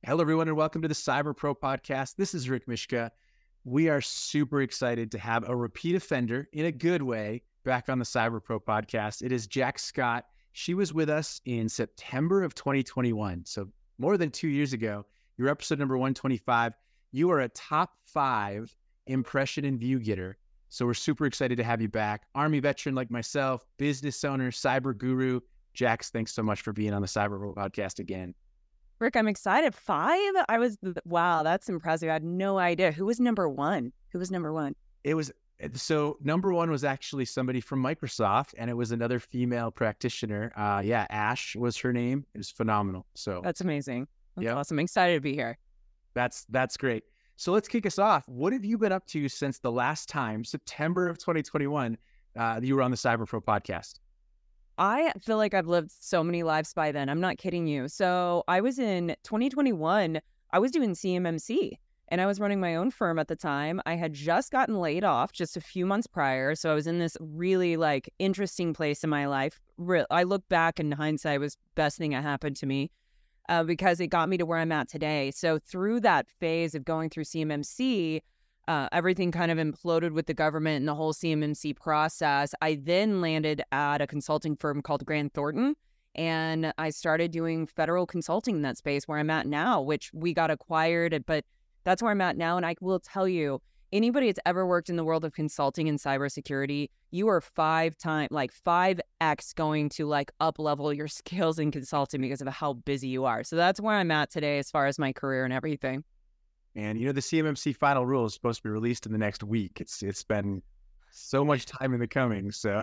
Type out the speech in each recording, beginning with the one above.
Hello, everyone, and welcome to the Cyber Pro Podcast. This is Rick Mishka. We are super excited to have a repeat offender, in a good way, back on the Cyber Pro Podcast. It is Jack Scott. She was with us in September of 2021, so more than 2 years ago. Your episode number 125. You are a top 5 impression and view getter, so we're super excited to have you back. Army veteran like myself, business owner, cyber guru. Jax, thanks so much for being on the Cyber Pro Podcast again. Rick, I'm excited. 5? Wow, that's impressive. I had no idea. Who was number one? It was, so number one was actually somebody from Microsoft, and it was another female practitioner. Ash was her name. It was phenomenal. So that's amazing. That's awesome. I'm excited to be here. That's great. So let's kick us off. What have you been up to since the last time, September of 2021, you were on the Cyber Pro Podcast? I feel like I've lived so many lives by then. I'm not kidding you. So I was in 2021, I was doing CMMC and I was running my own firm at the time. I had just gotten laid off just a few months prior. So I was in this really interesting place in my life. I look back in hindsight, it was the best thing that happened to me because it got me to where I'm at today. So through that phase of going through CMMC, everything kind of imploded with the government and the whole CMMC process. I then landed at a consulting firm called Grant Thornton, and I started doing federal consulting in that space where I'm at now, which we got acquired, but that's where I'm at now. And I will tell you, anybody that's ever worked in the world of consulting in cybersecurity, you are 5x going to up level your skills in consulting because of how busy you are. So that's where I'm at today as far as my career and everything. And the CMMC final rule is supposed to be released in the next week. It's been so much time in the coming. So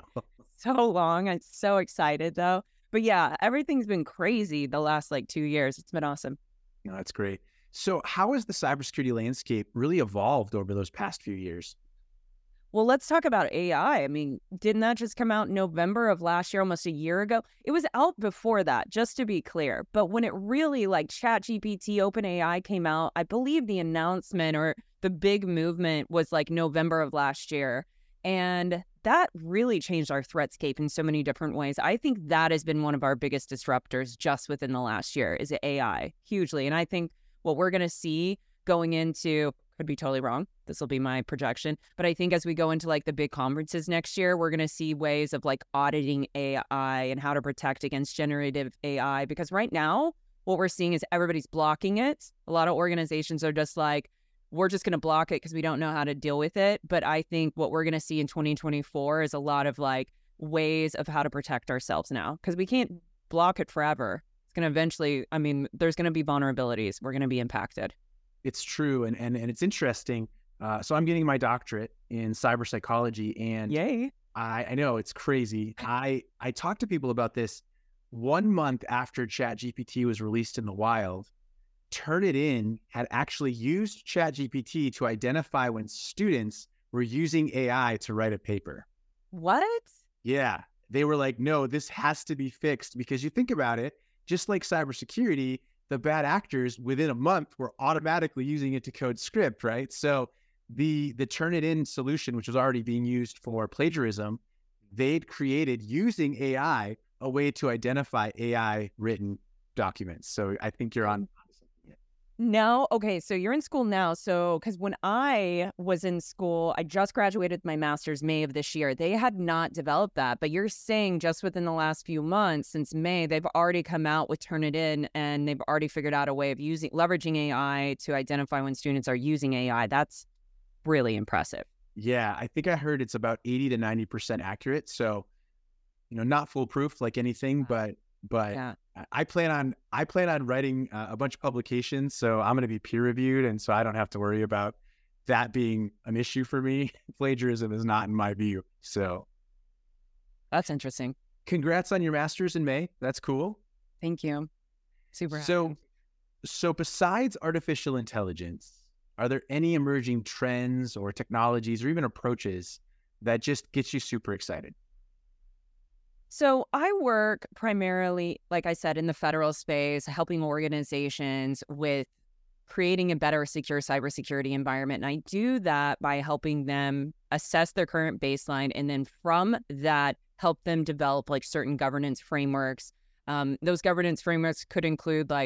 long. I'm so excited though. But yeah, everything's been crazy the last 2 years. It's been awesome. No, that's great. So how has the cybersecurity landscape really evolved over those past few years? Well, let's talk about AI. I mean, didn't that just come out in November of last year, almost a year ago? It was out before that, just to be clear. But when it really, ChatGPT, OpenAI came out, I believe the announcement or the big movement was November of last year. And that really changed our threatscape in so many different ways. I think that has been one of our biggest disruptors just within the last year is AI, hugely. And I think what we're going to see going into, could be totally wrong, this will be my projection, but I think as we go into the big conferences next year, we're going to see ways of auditing AI and how to protect against generative AI, because right now what we're seeing is everybody's blocking it. A lot of organizations are just we're just going to block it because we don't know how to deal with it. But I think what we're going to see in 2024 is a lot of ways of how to protect ourselves now, because we can't block it forever. It's going to eventually, there's going to be vulnerabilities. We're going to be impacted. It's true. And it's interesting. So I'm getting my doctorate in cyber psychology, and yay. I know it's crazy. I talk to people about this 1 month after ChatGPT was released in the wild. Turnitin had actually used ChatGPT to identify when students were using AI to write a paper. What? Yeah. They were no, this has to be fixed, because you think about it, just like cybersecurity, the bad actors within a month were automatically using it to code script, right? So the Turnitin solution, which was already being used for plagiarism, they'd created using AI a way to identify AI written documents. So I think you're on. No. Okay. So you're in school now. So, because when I was in school, I just graduated my master's May of this year. They had not developed that, but you're saying just within the last few months, since May, they've already come out with Turnitin, and they've already figured out a way of leveraging AI to identify when students are using AI. That's really impressive. Yeah. I think I heard it's about 80 to 90% accurate. So, not foolproof like anything, but yeah. I plan on writing a bunch of publications, so I'm going to be peer reviewed, and so I don't have to worry about that being an issue for me. Plagiarism is not in my view. So that's interesting. Congrats on your master's in May. That's cool. Thank you. Super happy. So besides artificial intelligence, are there any emerging trends or technologies or even approaches that just gets you super excited? So I work primarily, like I said, in the federal space, helping organizations with creating a better secure cybersecurity environment. And I do that by helping them assess their current baseline, and then from that, help them develop certain governance frameworks. Those governance frameworks could include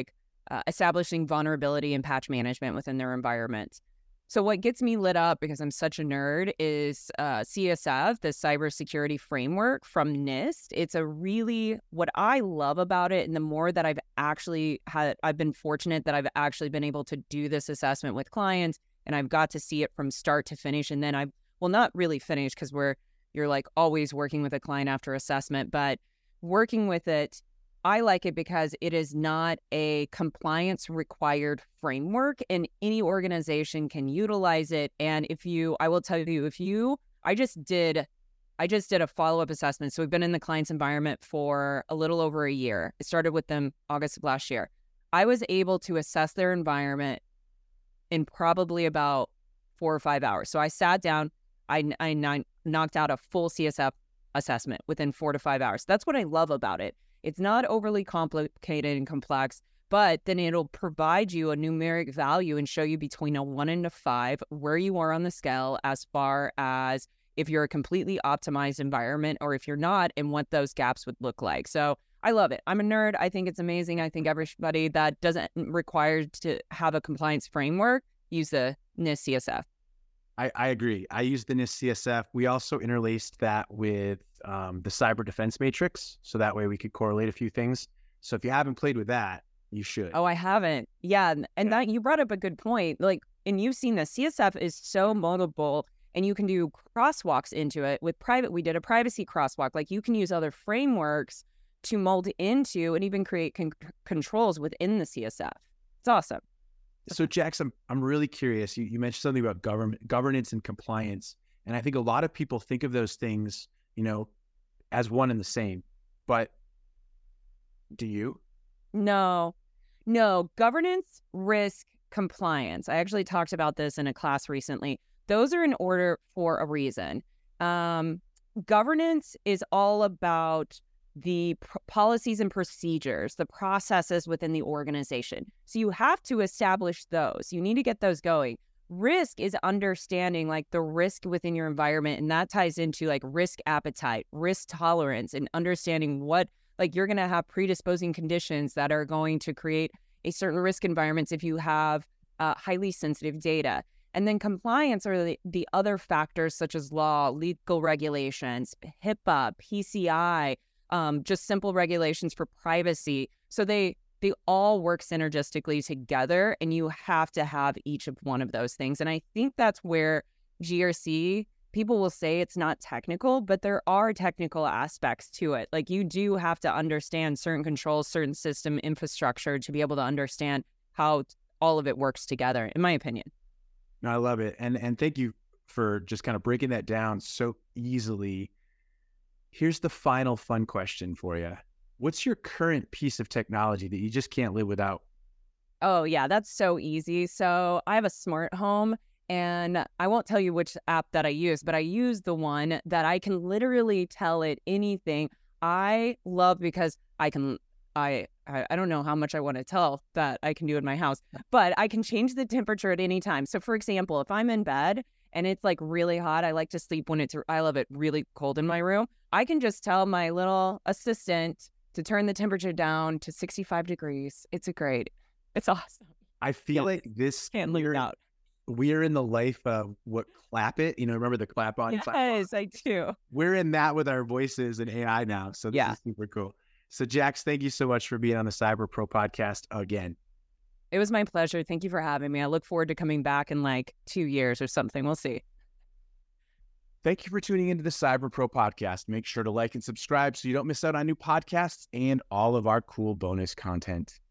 establishing vulnerability and patch management within their environment. So what gets me lit up, because I'm such a nerd, is CSF, the cybersecurity framework from NIST. It's a really, what I love about it, and the more that I've been fortunate that I've actually been able to do this assessment with clients, and I've got to see it from start to finish. And then not really finish, because you're like always working with a client after assessment, but working with it, I like it because it is not a compliance required framework, and any organization can utilize it. And I will tell you, I just did a follow-up assessment. So we've been in the client's environment for a little over a year. It started with them August of last year. I was able to assess their environment in probably about 4 or 5 hours. So I sat down, I knocked out a full CSF assessment within 4 to 5 hours. That's what I love about it. It's not overly complicated and complex, but then it'll provide you a numeric value and show you between a 1 and a 5 where you are on the scale, as far as if you're a completely optimized environment or if you're not, and what those gaps would look like. So I love it. I'm a nerd. I think it's amazing. I think everybody that doesn't require to have a compliance framework, use the NIST CSF. I agree. I use the NIST CSF. We also interlaced that with the Cyber Defense Matrix, so that way we could correlate a few things. So if you haven't played with that, you should. Oh, I haven't. Yeah, and that you brought up a good point. Like, and you've seen the CSF is so moldable, and you can do crosswalks into it. With private, we did a privacy crosswalk. Like, you can use other frameworks to mold into and even create controls within the CSF. It's awesome. So, Jackson, I'm really curious. You mentioned something about governance and compliance, and I think a lot of people think of those things, as one and the same. But do you? No. Governance, risk, compliance. I actually talked about this in a class recently. Those are in order for a reason. Governance is all about the policies and procedures, the processes within the organization. So you have to establish those. You need to get those going. Risk is understanding like the risk within your environment, and that ties into like risk appetite, risk tolerance, and understanding what, like, you're going to have predisposing conditions that are going to create a certain risk environments if you have highly sensitive data. And then compliance are the other factors, such as law, legal regulations, HIPAA, PCI, just simple regulations for privacy. So they all work synergistically together, and you have to have each of one of those things. And I think that's where GRC, people will say it's not technical, but there are technical aspects to it. Like, you do have to understand certain controls, certain system infrastructure to be able to understand how all of it works together, in my opinion. No, I love it. And thank you for just kind of breaking that down so easily. Here's the final fun question for you. What's your current piece of technology that you just can't live without? Oh, yeah, that's so easy. So I have a smart home, and I won't tell you which app that I use, but I use the one that I can literally tell it anything. I love because I don't know how much I want to tell that I can do in my house, but I can change the temperature at any time. So for example, if I'm in bed and it's like really hot, I like to sleep when I love it really cold in my room. I can just tell my little assistant to turn the temperature down to 65 degrees. It's awesome. I feel like this can't live out. We're in the life of what Clap It. Remember the clap on? Yes, clap on? I do. We're in that with our voices and AI now. So this is super cool. So Jax, thank you so much for being on the Cyber Pro podcast again. It was my pleasure. Thank you for having me. I look forward to coming back in like 2 years or something. We'll see. Thank you for tuning into the Cyber Pro podcast. Make sure to like and subscribe so you don't miss out on new podcasts and all of our cool bonus content.